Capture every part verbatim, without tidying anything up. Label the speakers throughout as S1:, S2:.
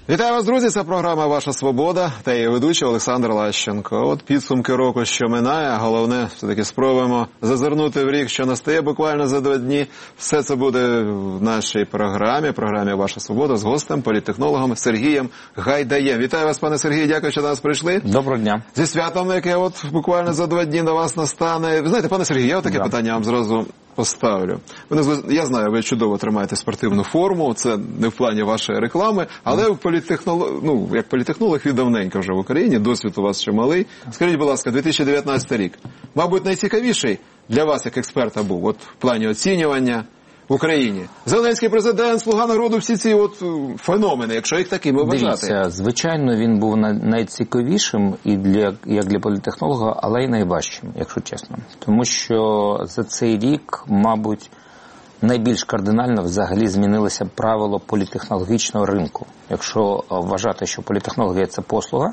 S1: Вітаю вас, друзі! Це програма «Ваша свобода» та її ведучий Олександр Лащенко. От підсумки року, що минає, а головне, все-таки спробуємо зазирнути в рік, що настає буквально за два дні. Все це буде в нашій програмі, програмі «Ваша свобода» з гостем, політтехнологом Сергієм Гайдаєм. Вітаю вас, пане Сергію, дякую, що до нас прийшли.
S2: Доброго дня.
S1: Зі святом, яке от буквально за два дні до вас настане. Ви знаєте, пане Сергію, я таке да. питання вам зразу поставлю. Ви, я знаю, ви чудово тримаєте спортивну форму, це не в плані вашої реклами, але в політтехнолог, ну, як політтехнолог ви давненько вже в Україні, досвід у вас чималий. Скажіть, будь ласка, дві тисячі дев'ятнадцятий рік, мабуть, найцікавіший для вас, як експерта, був от в плані оцінювання в Україні. Зеленський президент, Слуга народу, всі ці от феномени, якщо їх такими вважати.
S2: Дивіться, звичайно, він був найцікавішим і для, як для політтехнолога, але й найважчим, якщо чесно. Тому що за цей рік, мабуть, найбільш кардинально взагалі змінилося правило політтехнологічного ринку. Якщо вважати, що політтехнологія – це послуга,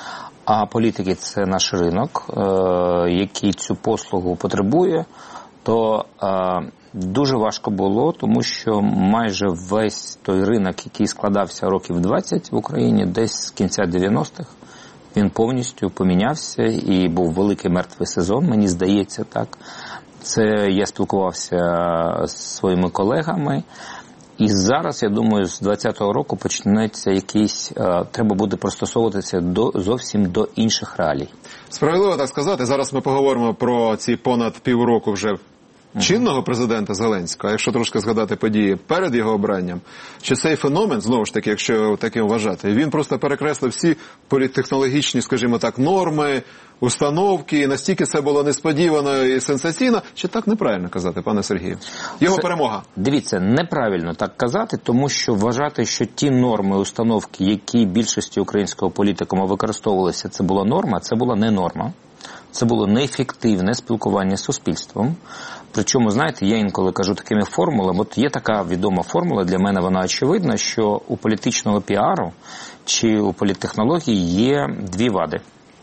S2: а політики – це наш ринок, який цю послугу потребує, то дуже важко було, тому що майже весь той ринок, який складався років двадцять в Україні, десь з кінця дев'яностих, він повністю помінявся і був великий мертвий сезон, мені здається так. Це я спілкувався з своїми колегами. І зараз, я думаю, з двадцятого року почнеться якийсь, е, треба буде пристосовуватися до, зовсім до інших реалій.
S1: Справедливо так сказати, зараз ми поговоримо про ці понад півроку вже чинного президента Зеленського, якщо трошки згадати події перед його обранням, що цей феномен, знову ж таки, якщо таким вважати, він просто перекреслив всі політтехнологічні, скажімо так, норми, установки, настільки це було несподівано і сенсаційно, чи так неправильно казати, пане Сергію? Його це, перемога.
S2: Дивіться, неправильно так казати, тому що вважати, що ті норми, установки, які більшості українського політикуму використовувалися, це була норма, це була не норма. Це було неефективне спілкування з суспільством. Причому, знаєте, я інколи кажу такими формулами, от є така відома формула, для мене вона очевидна, що у політичного піару чи у політтехнології є дві вади.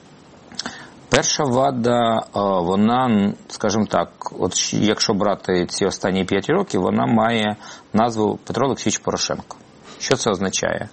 S2: Перша вада, вона, скажімо так, от якщо брати ці останні п'ять років, вона має назву Петро Олексійович Порошенко. Що це означає?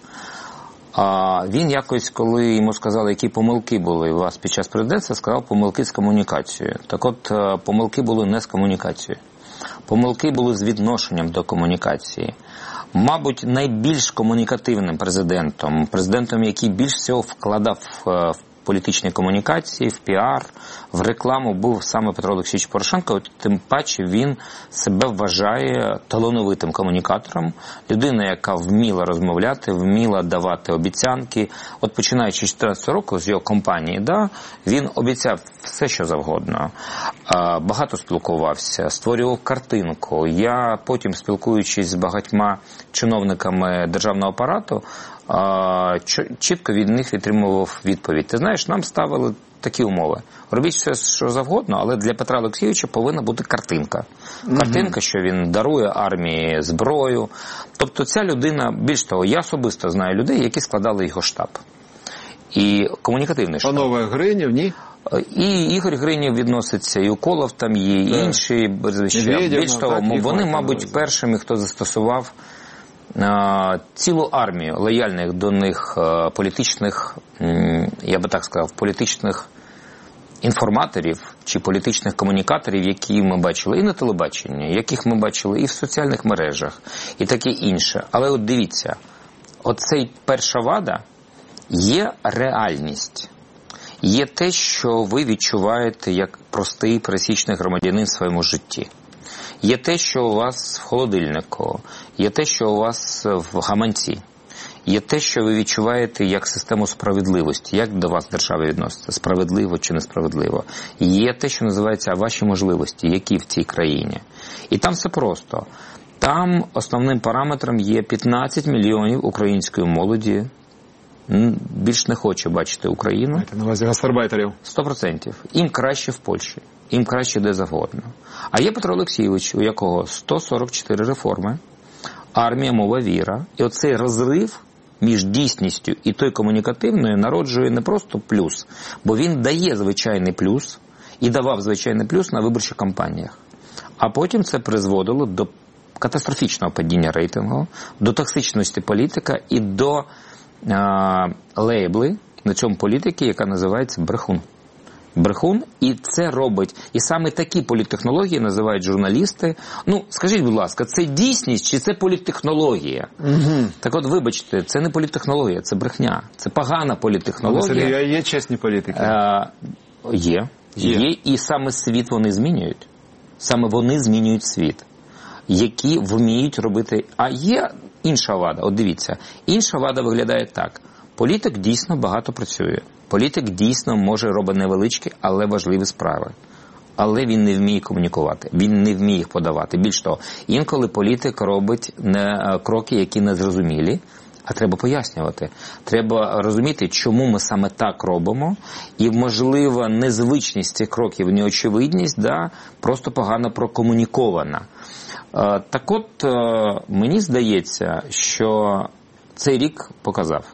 S2: А він якось, коли йому сказали, які помилки були у вас під час президентства, сказав помилки з комунікацією. Так от, помилки були не з комунікацією. Помилки були з відношенням до комунікації. Мабуть, найбільш комунікативним президентом, президентом, який більш всього вкладав в політичні комунікації, в піар, в рекламу був саме Петро Олексійович Порошенко, тим паче він себе вважає талановитим комунікатором, людина, яка вміла розмовляти, вміла давати обіцянки. От починаючи з дві тисячі чотирнадцятого року, з його компанії, да, він обіцяв все, що завгодно. Багато спілкувався, створював картинку. Я потім, спілкуючись з багатьма чиновниками державного апарату, чітко від них відтримував відповідь. Ти знаєш, нам ставили такі умови. Робіть все, що завгодно, але для Петра Олексійовича повинна бути картинка. Картинка, що він дарує армії зброю. Тобто ця людина, більш того, я особисто знаю людей, які складали його штаб. І комунікативний штаб.
S1: Панове Гринів, ні?
S2: І Ігор Гринів відноситься, і Уколов там є, і так. інші. Більш того, вони, мабуть, першими, хто застосував цілу армію лояльних до них політичних, я би так сказав, політичних інформаторів чи політичних комунікаторів, які ми бачили і на телебаченні, яких ми бачили і в соціальних мережах, і таке інше. Але от дивіться, оцей перша вада є реальність. Є те, що ви відчуваєте як простий пересічний громадянин в своєму житті. Є те, що у вас в холодильнику, є те, що у вас в гаманці, є те, що ви відчуваєте як систему справедливості, як до вас держава відноситься, справедливо чи несправедливо. Є те, що називається ваші можливості, які в цій країні. І там все просто. Там основним параметром є п'ятнадцять мільйонів української молоді, більш не хоче бачити Україну.
S1: Це на увазі гастарбайтерів.
S2: Сто процентів. Їм краще в Польщі, їм краще де завгодно. А є Петро Олексійович, у якого сто сорок чотири реформи, армія, мова, віра. І оцей розрив між дійсністю і той комунікативною народжує не просто плюс, бо він дає звичайний плюс і давав звичайний плюс на виборчих кампаніях. А потім це призводило до катастрофічного падіння рейтингу, до токсичності політика і до а, лейбли на цьому політики, яка називається брехун. Брехун, і це робить. І саме такі політтехнології називають журналісти. Ну, скажіть, будь ласка, це дійсність чи це політтехнологія? Угу. Так от, вибачте, це не політтехнологія, це брехня. Це погана політтехнологія.
S1: Сергій, а є чесні політики?
S2: Е, є. Є. Є. І саме світ вони змінюють. Саме вони змінюють світ, які вміють робити. А є інша вада. От дивіться, інша вада виглядає так. Політик дійсно багато працює. Політик дійсно може робити невеличкі, але важливі справи. Але він не вміє комунікувати, він не вміє їх подавати. Більш того, інколи політик робить не кроки, які незрозумілі, а треба пояснювати. Треба розуміти, чому ми саме так робимо, і, можливо, незвичність цих кроків, неочевидність, да, просто погано прокомунікована. Так от, мені здається, що цей рік показав,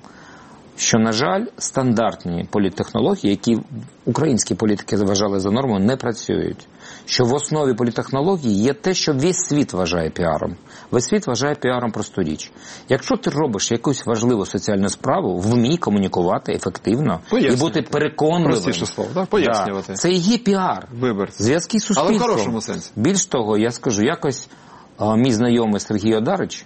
S2: що, на жаль, стандартні політтехнології, які українські політики вважали за норму, не працюють. Що в основі політтехнології є те, що весь світ вважає піаром. Весь світ вважає піаром просту річ. Якщо ти робиш якусь важливу соціальну справу, вмій комунікувати ефективно і бути переконливим.
S1: Простіше слово, так? Пояснювати.
S2: Да. Це і є піар.
S1: Виборці.
S2: Зв'язки з суспільством.
S1: Але в хорошому сенсі.
S2: Більш того, я скажу, якось а, мій знайомий Сергій Одарич,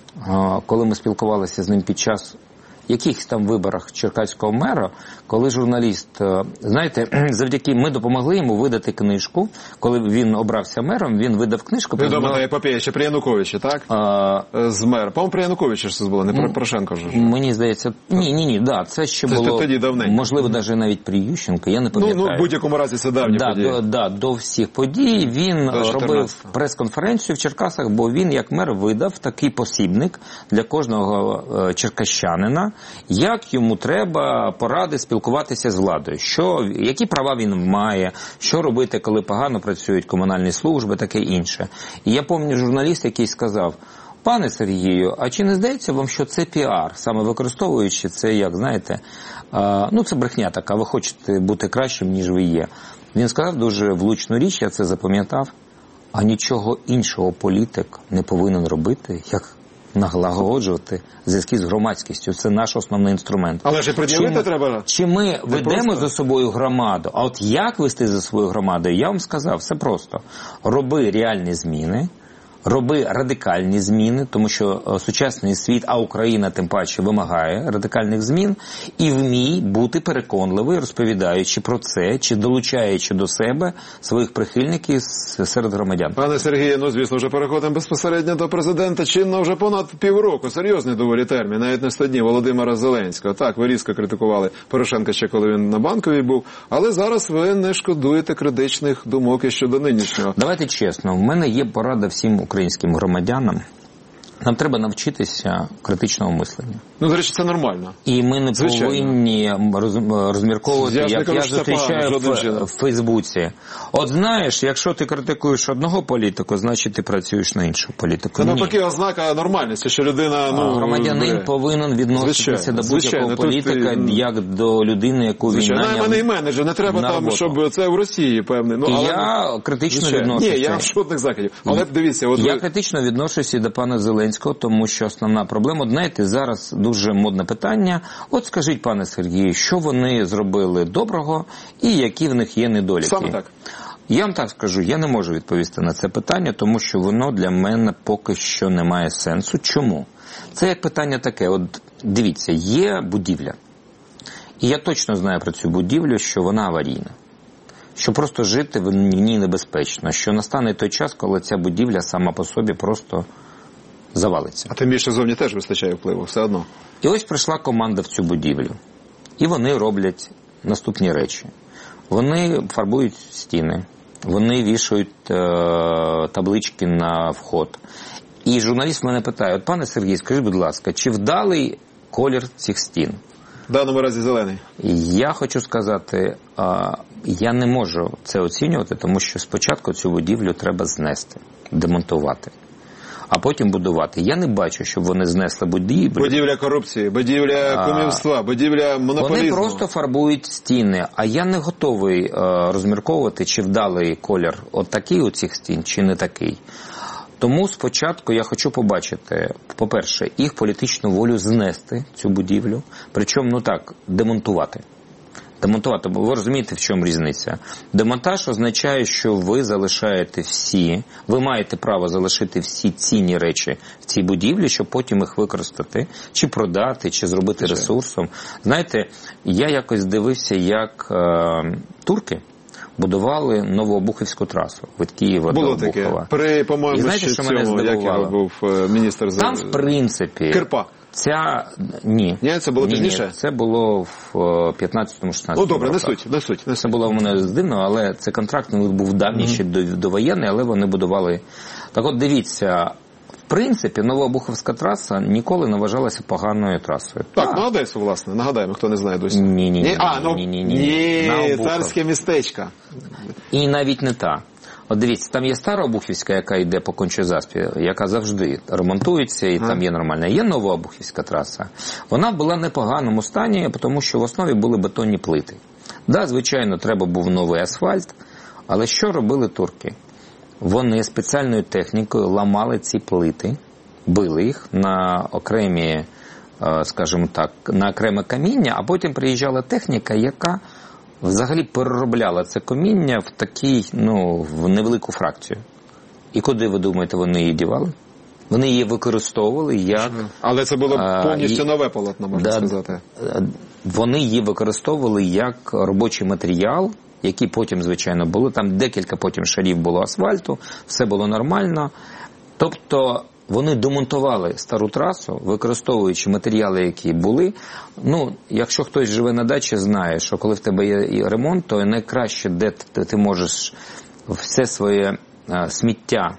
S2: а, коли ми спілкувалися з ним під час якихось там виборах черкаського мера, коли журналіст, знаєте, завдяки ми допомогли йому видати книжку, коли він обрався мером, він видав книжку.
S1: Відома на епопея ще при Януковичі, так? А... З мера. По-моєму, при Януковичі ж це було, не про Порошенко вже.
S2: Мені здається, ні, ні, ні, да, це ще це було,
S1: тоді давненько.
S2: Можливо, навіть навіть при Ющенко, я не пам'ятаю.
S1: Ну, ну в будь-якому разі це давні
S2: да,
S1: події.
S2: До, да, до всіх подій він до робив прес-конференцію в Черкасах, бо він як мер видав такий посібник для кожного е, черкащанина, як йому треба поради спілкуватися з владою, що, які права він має, що робити, коли погано працюють комунальні служби, таке інше. І я пам'ятаю журналіст, який сказав: пане Сергію, а чи не здається вам, що це піар, саме використовуючи це, як, знаєте, а, ну це брехня така, ви хочете бути кращим, ніж ви є. Він сказав дуже влучну річ, я це запам'ятав, а нічого іншого політик не повинен робити, як налагоджувати зв'язки з громадськістю. Це наш основний інструмент.
S1: Але ж і пред'явити треба.
S2: Чи ми ведемо просто за собою громаду, а от як вести за собою громадою, я вам сказав, все просто. Роби реальні зміни, роби радикальні зміни, тому що сучасний світ, а Україна тим паче вимагає радикальних змін, і вмій бути переконливий, розповідаючи про це, чи долучаючи до себе своїх прихильників серед громадян.
S1: Пане Сергію, ну звісно, вже переходимо безпосередньо до президента. Чинно вже понад півроку, серйозний доволі термін, навіть не сто днів, Володимира Зеленського. Так, ви різко критикували Порошенка ще, коли він на Банковій був, але зараз ви не шкодуєте критичних думок і щодо нинішнього.
S2: Давайте чесно, в мене є порада всім українським громадянам. Нам треба навчитися критичного мислення.
S1: Ну, до речі, це нормально.
S2: І ми не Звичайно. повинні роз, розмірковувати, я як кажу, я зустрічаю в, в Фейсбуці. От знаєш, якщо ти критикуєш одного політику, значить ти працюєш на іншу політику.
S1: Це навпаки ознака нормальності, що людина... Ну,
S2: громадянин бере. повинен відноситися Звичайно. до будь-якого політика, ти... як до людини, яку він наняв. Звичайно, мене і менеджер, не треба там, роботу. щоб це в Росії, певне. Ну, але... Я критично Звичайно. відношуся.
S1: Ні, я жодних закидів. Але дивіться, от
S2: я
S1: ви...
S2: критично відношуся до пана Зеленського, тому що основна проблема, знаєте, зараз дуже модне питання. От скажіть, пане Сергію, що вони зробили доброго і які в них є недоліки?
S1: Саме так.
S2: Я вам так скажу, я не можу відповісти на це питання, тому що воно для мене поки що не має сенсу. Чому? Це як питання таке, от дивіться, є будівля. І я точно знаю про цю будівлю, що вона аварійна. Що просто жити в ній небезпечно. Що настане той час, коли ця будівля сама по собі просто завалиться.
S1: А тим більше зовні теж вистачає впливу, все одно.
S2: І ось прийшла команда в цю будівлю. І вони роблять наступні речі. Вони фарбують стіни, вони вішають е- таблички на вход. І журналіст мене питає: от, пане Сергій, скажіть, будь ласка, чи вдалий колір цих стін?
S1: В даному разі зелений.
S2: Я хочу сказати, е- я не можу це оцінювати, тому що спочатку цю будівлю треба знести, демонтувати, а потім будувати. Я не бачу, щоб вони знесли будівлю.
S1: Будівля корупції, будівля кумівства, будівля монополізму.
S2: Вони просто фарбують стіни, а я не готовий е, розмірковувати, чи вдалий колір от такий у цих стін, чи не такий. Тому спочатку я хочу побачити, по-перше, їх політичну волю знести цю будівлю, причому, ну так, демонтувати. Демонтувати, бо ви розумієте, в чому різниця. Демонтаж означає, що ви залишаєте всі, ви маєте право залишити всі цінні речі в цій будівлі, щоб потім їх використати, чи продати, чи зробити ресурсом. Знаєте, я якось дивився, як е, турки будували Новообухівську трасу від Києва
S1: Було
S2: до
S1: таке.
S2: Обухова.
S1: При, по-моєму,
S2: І знаєте,
S1: ще
S2: що мене
S1: цьому, як його був міністр...
S2: Там, в принципі...
S1: Кирпа.
S2: Ця... Ні.
S1: Ні, це було
S2: ні,
S1: пізніше?
S2: Ні, це було в п'ятнадцятому-шістнадцятому
S1: Ну, добре,
S2: роках.
S1: не суть, не суть. Не
S2: Це було в мене здивно, але це контрактний був давній, mm-hmm. ще довоєнний, але вони будували... Так от, дивіться, в принципі, Новообухівська траса ніколи не вважалася поганою трасою.
S1: Так, так, на Одесу, власне, нагадаємо, хто не знає досі.
S2: Ні-ні.
S1: Ні, а, ну, ні, ні, ні. ні царське містечко.
S2: І навіть не та. От дивіться, там є стара Обухівська, яка йде по Конча-Заспі, яка завжди ремонтується, і а. там є нормальна. Є нова Обухівська траса. Вона була в непоганому стані, тому що в основі були бетонні плити. Да, звичайно, треба був новий асфальт, але що робили турки? Вони спеціальною технікою ламали ці плити, били їх на окремі, скажімо так, на окреме каміння, а потім приїжджала техніка, яка взагалі переробляла це каміння в такий, ну, в невелику фракцію. І куди, ви думаєте, вони її дівали? Вони її використовували як...
S1: Але це було повністю а, нове полотно, можна да, сказати.
S2: Вони її використовували як робочий матеріал, які потім, звичайно, були. Там декілька потім шарів було асфальту, все було нормально. Тобто вони демонтували стару трасу, використовуючи матеріали, які були. Ну, якщо хтось живе на дачі, знає, що коли в тебе є ремонт, то найкраще, де ти можеш все своє а, сміття,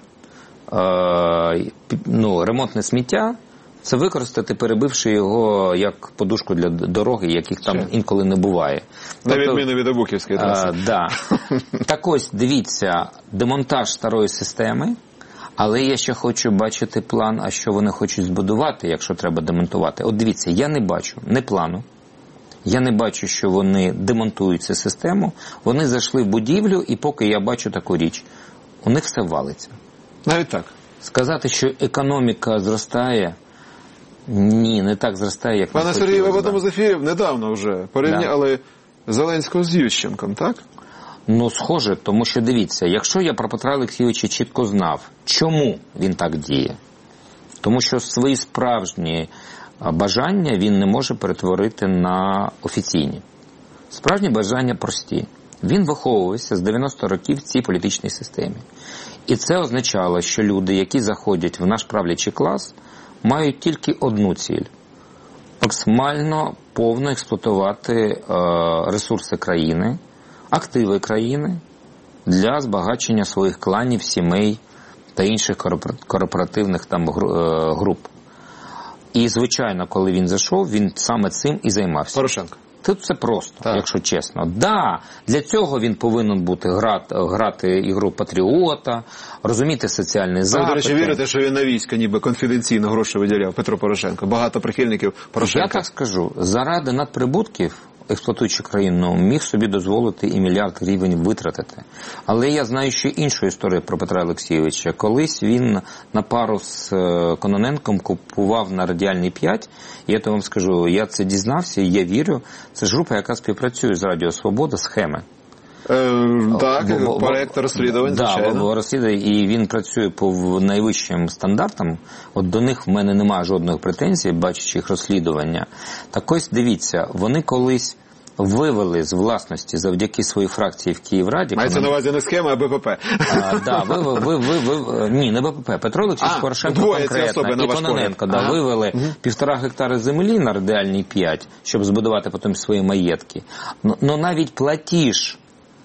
S2: а, ну, ремонтне сміття, це використати, перебивши його як подушку для дороги, яких там Ще. інколи не буває.
S1: На тобто, відміну від Обухівської траси.
S2: А, да. Так ось, дивіться, демонтаж старої системи, але я ще хочу бачити план, а що вони хочуть збудувати, якщо треба демонтувати. От дивіться, я не бачу не плану, я не бачу, що вони демонтують цю систему, вони зайшли в будівлю, і поки я бачу таку річ, у них все валиться.
S1: Навіть так.
S2: Сказати, що економіка зростає, ні, не так зростає, як...
S1: Пане Сергію, ви в одному з ефірів недавно вже порівняли да. Зеленського з Ющенком, так?
S2: Ну, схоже, тому що, дивіться, якщо я про Петра Олексійовича чітко знав, чому він так діє, тому що свої справжні бажання він не може перетворити на офіційні. Справжні бажання прості. Він виховувався з дев'яностих років в цій політичній системі. І це означало, що люди, які заходять в наш правлячий клас, мають тільки одну ціль – максимально повно експлуатувати е, ресурси країни, активи країни для збагачення своїх кланів, сімей та інших корпоративних там груп. І, звичайно, коли він зайшов, він саме цим і займався.
S1: Порошенко.
S2: Тут все просто, так. Якщо чесно. Да, для цього він повинен бути грати, грати ігру патріота, розуміти соціальний запит.
S1: Ви, до речі, вірите, що він на військо ніби конфіденційно гроші виділяв Петро Порошенко? Багато прихильників Порошенка.
S2: Я так скажу, заради надприбутків, експлуатуючи країну, міг собі дозволити і мільярд гривень витратити. Але я знаю ще іншу історію про Петра Олексійовича. Колись він на пару з Кононенком купував на Радіальній п'ять. Я то вам скажу, я це дізнався, і я вірю. Це ж група, яка співпрацює з Радіо Свобода, «Схеми».
S1: Е, так, бо, проєкт розслідувань,
S2: да,
S1: звичайно.
S2: розслідує, і він працює по найвищим стандартам. От до них в мене немає жодних претензій, бачачи їх розслідування. Так ось, дивіться, вони колись вивели з власності завдяки своїй фракції в Київраді.
S1: Мається на увазі не схема, а БПП.
S2: А, да, ви, ви, ви, ви, ні, не БПП. Петро Олексійович Порошенко конкретно і Кононенко да, ага. вивели угу. півтора гектари землі на Радіальній п'ять, щоб збудувати потім свої маєтки. Ну, ну навіть платіж,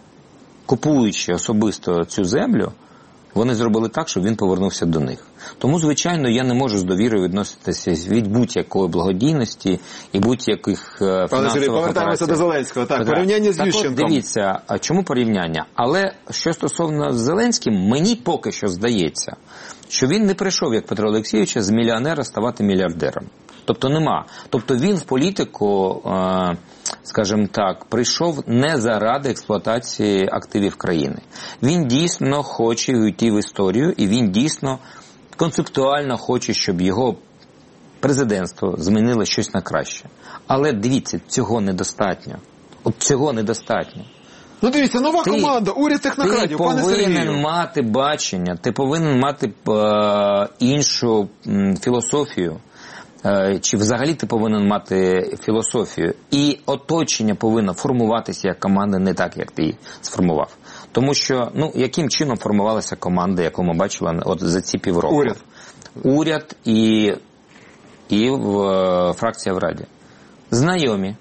S2: купуючи особисто цю землю, вони зробили так, щоб він повернувся до них. Тому, звичайно, я не можу з довірою відноситися від будь-якої благодійності і будь-яких фінансових операцій.
S1: Пане Сергій, повертаємося до Зеленського. Так, порівняння з Ющенком.
S2: Так от, дивіться, чому порівняння? Але що стосовно з Зеленським, мені поки що здається, що він не прийшов, як Петро Олексійович, з мільйонера ставати мільярдером. Тобто нема. Тобто він в політику, скажімо так, прийшов не заради експлуатації активів країни. Він дійсно хоче уйти в історію, і він дійсно концептуально хоче, щоб його президентство змінило щось на краще. Але, дивіться, цього недостатньо. От цього недостатньо.
S1: Ну дивіться, нова
S2: ти,
S1: команда, уряд технократів, пане Сергію.
S2: Ти повинен мати бачення, ти повинен мати е, іншу м, філософію. Е, чи взагалі ти повинен мати філософію. І оточення повинно формуватися як команда не так, як ти її сформував. Тому що, ну, яким чином формувалася команда, яку ми бачили от за ці півроку?
S1: Уряд.
S2: Уряд і, і в, е, фракція в Раді. Знайомі.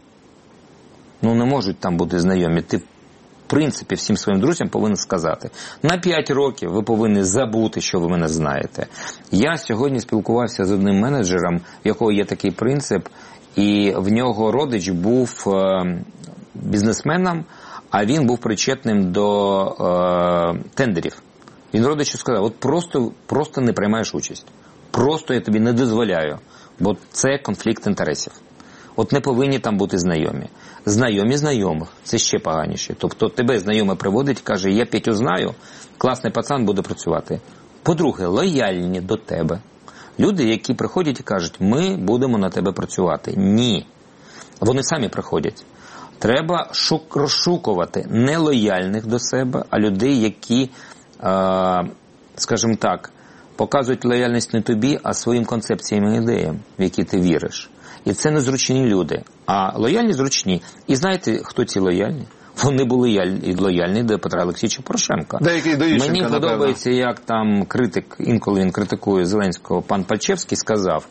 S2: Ну, не можуть там бути знайомі. Ти, в принципі, всім своїм друзям повинен сказати. На п'ять років ви повинні забути, що ви мене знаєте. Я сьогодні спілкувався з одним менеджером, в якого є такий принцип, і в нього родич був е, бізнесменом, а він був причетним до е, тендерів. Він родичу сказав, от просто, просто не приймаєш участь. Просто я тобі не дозволяю, бо це конфлікт інтересів. От не повинні там бути знайомі. Знайомі знайомих. Це ще поганіше. Тобто тебе знайомий приводить, каже, я Петю знаю, класний пацан буде працювати. По-друге, лояльні до тебе. Люди, які приходять і кажуть, ми будемо на тебе працювати. Ні. Вони самі приходять. Треба шук, розшукувати не лояльних до себе, а людей, які, е, скажімо так, показують лояльність не тобі, а своїм концепціям і ідеям, в які ти віриш. І це не зручні люди, а лояльні зручні. І знаєте, хто ці лояльні? Вони були лояльні до Петра Олексійовича Порошенка.
S1: Деякий до Ющенка,
S2: Мені
S1: напевно.
S2: подобається, як там критик, інколи він критикує Зеленського, пан Пальчевський сказав,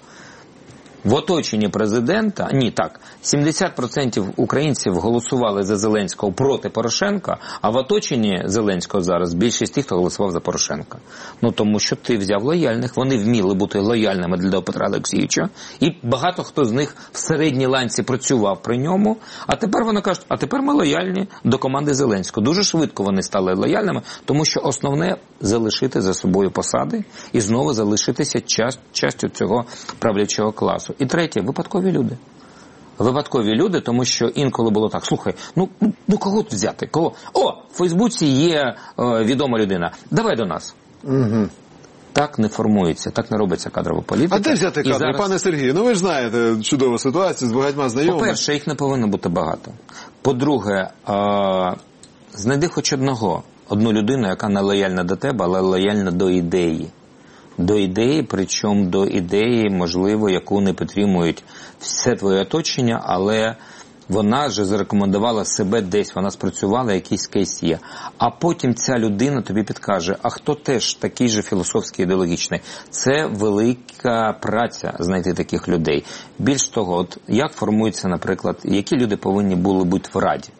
S2: в оточенні президента, ні, так, сімдесят відсотків українців голосували за Зеленського проти Порошенка, а в оточенні Зеленського зараз більшість тих, хто голосував за Порошенка. Ну, тому що ти взяв лояльних, вони вміли бути лояльними для Петра Олексійовича, і багато хто з них в середній ланці працював при ньому, а тепер вони кажуть, а тепер ми лояльні до команди Зеленського. Дуже швидко вони стали лояльними, тому що основне залишити за собою посади і знову залишитися част, частю цього правлячого класу. І третє, випадкові люди. Випадкові люди, тому що інколи було так, слухай, ну, ну кого тут взяти? Кого? О, в Фейсбуці є е, відома людина, давай до нас.
S1: Угу.
S2: Так не формується, так не робиться кадрова політика.
S1: А де взяти кадри,
S2: зараз...
S1: пане Сергію? Ну ви ж знаєте чудову ситуацію з багатьма знайомими.
S2: По-перше, їх не повинно бути багато. По-друге, е, знайди хоч одного, одну людину, яка не лояльна до тебе, але лояльна до ідеї. До ідеї, причому до ідеї, можливо, яку не підтримують все твоє оточення, але вона вже зарекомендувала себе десь, вона спрацювала, якийсь кейс є. А потім ця людина тобі підкаже, а хто теж такий же філософський, ідеологічний. Це велика праця знайти таких людей. Більш того, от як формується, наприклад, які люди повинні були бути в Раді?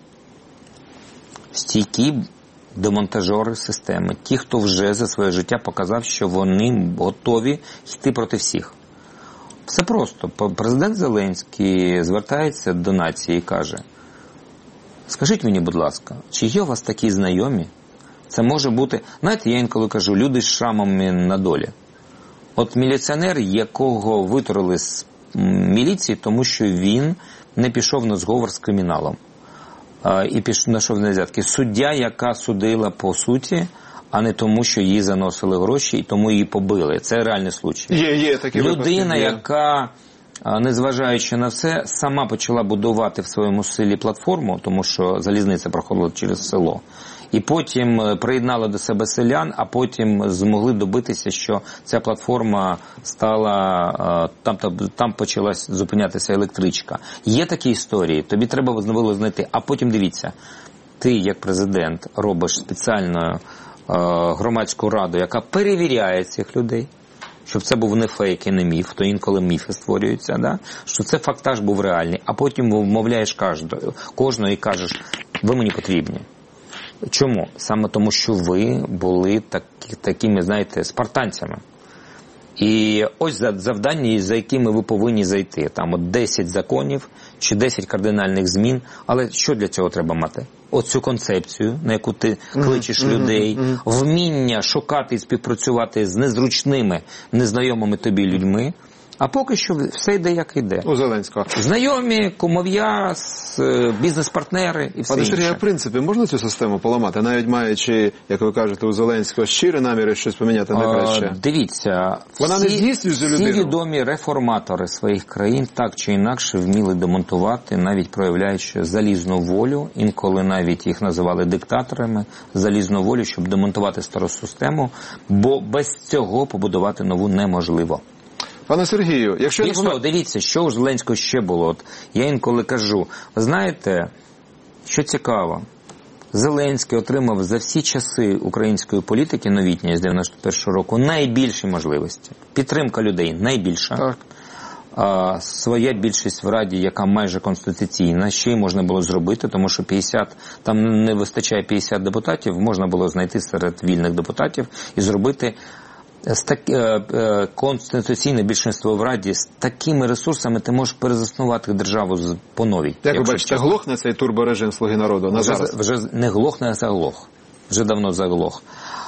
S2: Стійкі демонтажери системи, ті, хто вже за своє життя показав, що вони готові йти проти всіх. Все просто. Президент Зеленський звертається до нації і каже, скажіть мені, будь ласка, чи є у вас такі знайомі? Це може бути, знаєте, я інколи кажу, люди з шрамами на долі. От міліціонер, якого витурили з міліції, тому що він не пішов на зговор з криміналом. І пішов на взятки. Суддя, яка судила по суті, а не тому, що їй заносили гроші і тому її побили. Це реальний случай.
S1: Є, є такі випадки.
S2: Людина,
S1: є.
S2: яка, незважаючи на все, сама почала будувати в своєму селі платформу, тому що залізниця проходила через село. І потім приєднала до себе селян, а потім змогли добитися, що ця платформа стала, там, там почала зупинятися електричка. Є такі історії, тобі треба було знайти. А потім дивіться, ти як президент робиш спеціальну громадську раду, яка перевіряє цих людей, щоб це був не фейк і не міф, то інколи міфи створюються, да? Що це фактаж був реальний, а потім вмовляєш кожного, кожного і кажеш, ви мені потрібні. Чому? Саме тому, що ви були такі, такими, знаєте, спартанцями. І ось завдання, за якими ви повинні зайти. Там от десять законів чи десять кардинальних змін. Але що для цього треба мати? оцю концепцію, на яку ти кличеш mm-hmm. людей, mm-hmm. вміння шукати і співпрацювати з незручними, незнайомими тобі людьми. А поки що все йде, як йде.
S1: У Зеленського.
S2: Знайомі, кумов'я, бізнес-партнери і все
S1: Пане
S2: інше.
S1: Сергію, в принципі, можна цю систему поламати, навіть маючи, як ви кажете, у Зеленського щирі наміри щось поміняти на краще?
S2: А, дивіться,
S1: Вона
S2: всі,
S1: не здійснює цю людину.
S2: Всі відомі реформатори своїх країн так чи інакше вміли демонтувати, навіть проявляючи залізну волю, інколи навіть їх називали диктаторами, залізну волю, щоб демонтувати стару систему, бо без цього побудувати нову неможливо.
S1: Пане Сергію, якщо...
S2: Більш того, дивіться, що у Зеленського ще було. От я інколи кажу, ви знаєте, що цікаво, Зеленський отримав за всі часи української політики новітньої з дев'яносто першого року найбільші можливості. Підтримка людей найбільша.
S1: Так.
S2: А, своя більшість в Раді, яка майже конституційна, ще й можна було зробити, тому що п'ятдесят, там не вистачає п'ятдесят депутатів, можна було знайти серед вільних депутатів і зробити з так, е, е, конституційне більшинство в Раді, з такими ресурсами ти можеш перезаснувати державу з, по новій.
S1: Як ви бачите, чесно. Глохне цей турборежим «Слуги народу» на
S2: вже,
S1: зараз?
S2: Вже не глохне, а заглох. Вже давно заглох.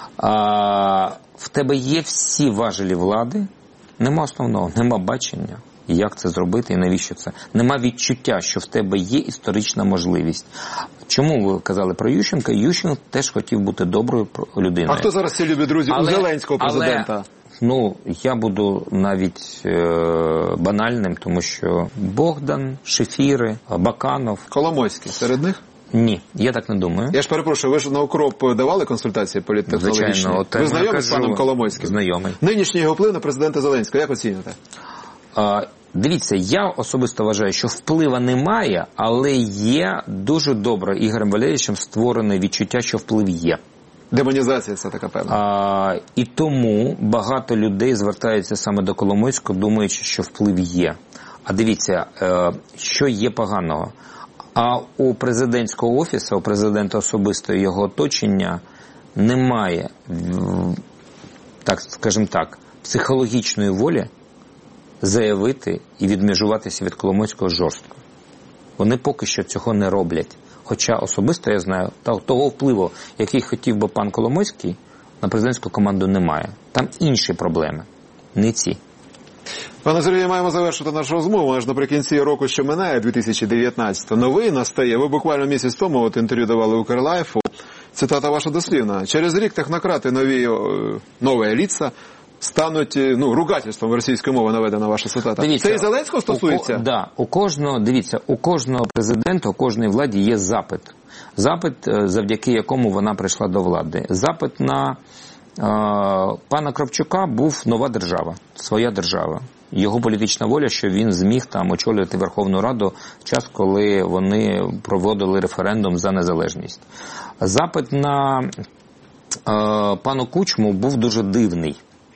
S2: А, в тебе є всі важелі влади, нема основного, нема бачення, як це зробити і навіщо це. Нема відчуття, що в тебе є історична можливість. Чому ви казали про Ющенка? Ющенко теж хотів бути доброю людиною.
S1: А хто зараз ці любі друзі але, у Зеленського президента?
S2: Але, ну, я буду навіть е, банальним, тому що Богдан, Шефіри, Баканов.
S1: Коломойський серед них?
S2: Ні, я так не думаю.
S1: Я ж перепрошую, ви ж на укроп давали консультації політтехнологічні?
S2: Звичайно.
S1: Ви знайомі з паном Коломойським?
S2: Знайомий.
S1: Нинішній його вплив на президента Зеленського, як оцінюєте?
S2: А, дивіться, я особисто вважаю, що вплива немає, але є дуже добре Ігорем Валерійовичем створене відчуття, що вплив є.
S1: Демонізація це така певна.
S2: А, і тому багато людей звертаються саме до Коломойського, думаючи, що вплив є. А дивіться, е, що є поганого. А у президентського офісу, у президента особисто його оточення немає, так скажімо так, психологічної волі заявити і відмежуватися від Коломойського жорстко. Вони поки що цього не роблять. Хоча особисто я знаю, того впливу, який хотів би пан Коломойський, на президентську команду немає. Там інші проблеми, не ці.
S1: Пане Сергію, маємо завершити нашу розмову. Аж наприкінці року, що минає, дві тисячі дев'ятнадцятого, новий настає. Ви буквально місяць тому от інтерв'ю давали Укрлайфу. Цитата ваша дослівна. Через рік технократи нові, нові ліца стануть, ну, ругательством російської мови наведена ваша цитата.
S2: Дивіться,
S1: це і Зеленського стосується?
S2: Так, да, у кожного, дивіться, у кожного президента, у кожної владі є запит. Запит, завдяки якому вона прийшла до влади. Запит на е, пана Кравчука був нова держава, своя держава. Його політична воля, що він зміг там очолювати Верховну Раду в час, коли вони проводили референдум за незалежність. Запит на е, пану Кучму був дуже дивний.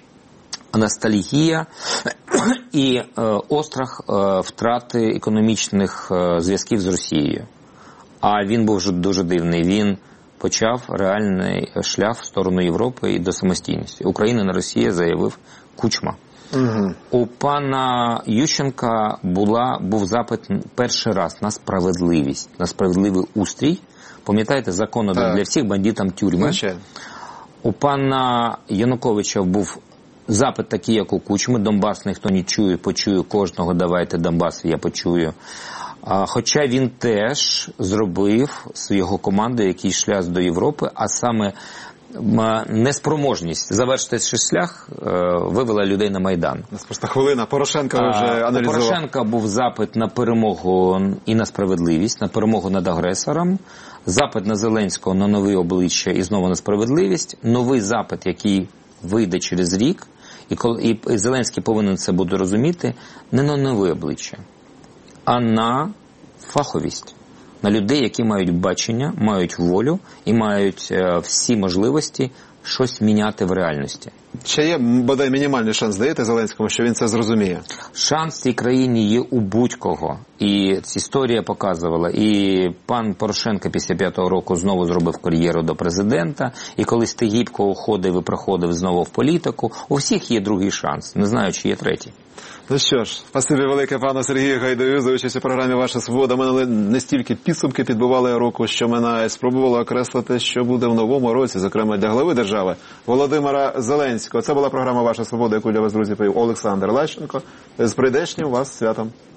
S2: Ностальгія і е, острах е, втрати економічних е, зв'язків з Росією. А він був дуже дивний. Він почав реальний шлях в сторону Європи і до самостійності. Україна на Росію, заявив Кучма. Угу. У пана Ющенка була, був запит перший раз на справедливість, на справедливий устрій. Пам'ятаєте, закон один для всіх, бандитам тюрми.
S1: Звичайно.
S2: У пана Януковича був запит такий, як у Кучми. Донбас ніхто не чує, почую кожного, давайте Донбас, я почую. А, хоча він теж зробив з його командою якийсь шлях до Європи, а саме неспроможність завершити цей шлях вивела людей на Майдан.
S1: Просто хвилина. Порошенка ви вже аналізував.
S2: У Порошенка був запит на перемогу і на справедливість, на перемогу над агресором, запит на Зеленського на нові обличчя і знову на справедливість, новий запит, який вийде через рік, і, і, і Зеленський повинен це буде розуміти, не на нове обличчя, а на фаховість. На людей, які мають бачення, мають волю і мають е, всі можливості щось міняти в реальності.
S1: Ще є, бодай, мінімальний шанс, даєте Зеленському, що він це зрозуміє?
S2: Шанс в цій країні є у будь-кого. І історія показувала, і пан Порошенко після п'ятого року знову зробив кар'єру до президента, і коли Стегіпко уходив і проходив знову в політику, у всіх є другий шанс, не знаю, чи є третій.
S1: Ну що ж, спасибі велике пану Сергію Гайдаю за участь у програмі «Ваша свобода». Ми не стільки підсумки підбивали року, що минає, спробували окреслити, що буде в новому році, зокрема для глави держави Володимира Зеленського. Це була програма «Ваша свобода», яку для вас, друзі, повів Олександр Лащенко. З прийдешнім вас святом.